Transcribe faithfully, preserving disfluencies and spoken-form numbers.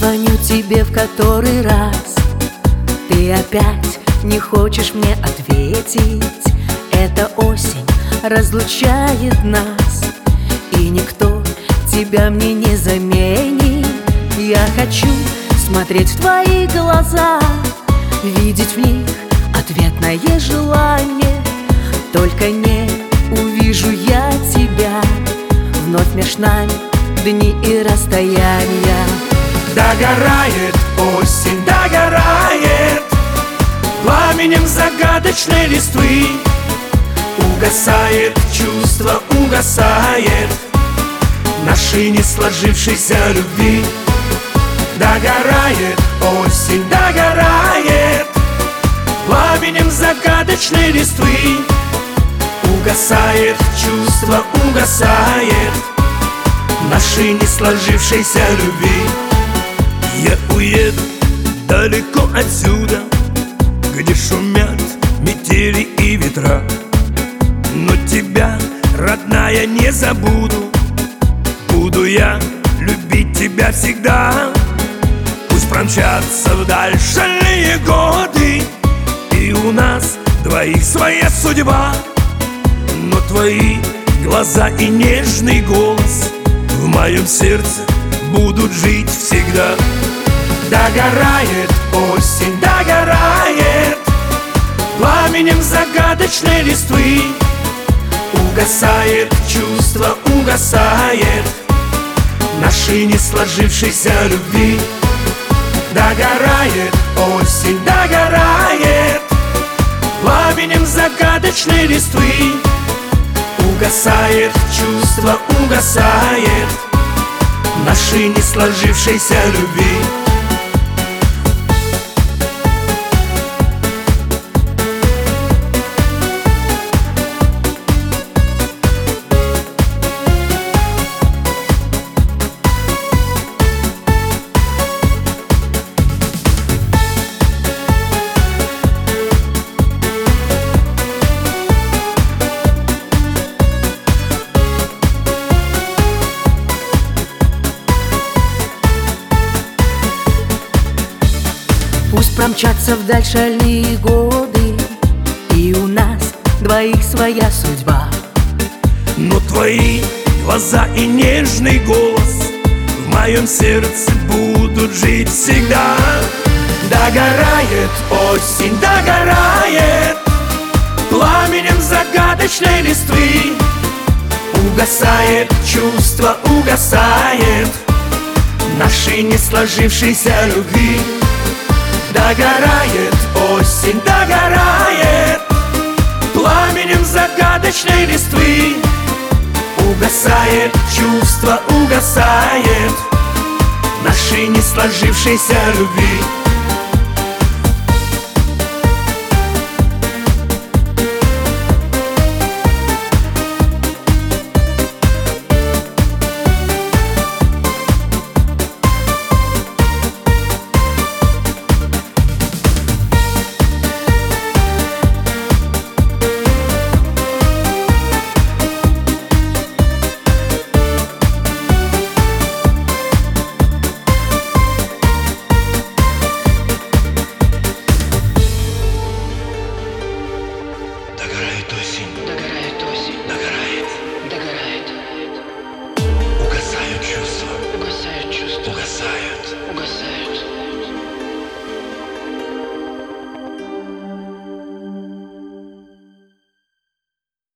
звоню тебе в который раз, ты опять не хочешь мне ответить. Эта осень разлучает нас, и никто тебя мне не заменит. Я хочу смотреть в твои глаза, видеть в них ответное желание. Только не увижу я тебя, вновь меж нами дни и расстояния. Догорает осень, догорает пламенем загадочной листвы. Угасает чувство, угасает нашей не сложившейся любви. Догорает осень, догорает пламенем загадочной листвы. Угасает чувство, угасает нашей не сложившейся любви. Я уеду далеко отсюда, где шумят метели и ветра, но тебя, родная, не забуду. Буду я любить тебя всегда. Пусть промчатся вдаль шальные годы, и у нас двоих своя судьба, но твои глаза и нежный голос в моем сердце будут жить всегда. Догорает осень, догорает пламенем загадочной листвы. Угасает чувство, угасает нашей не сложившейся любви. Догорает осень, догорает пламенем загадочной листвы. Угасает чувство, угасает нашей не сложившейся любви. Пусть промчатся вдаль шальные годы, и у нас двоих своя судьба, но твои глаза и нежный голос в моем сердце будут жить всегда. Догорает осень, догорает пламенем загадочной листвы. Угасает чувство, угасает нашей не сложившейся любви. Догорает осень, догорает пламенем загадочной листвы. Угасает чувство, угасает нашей не сложившейся любви.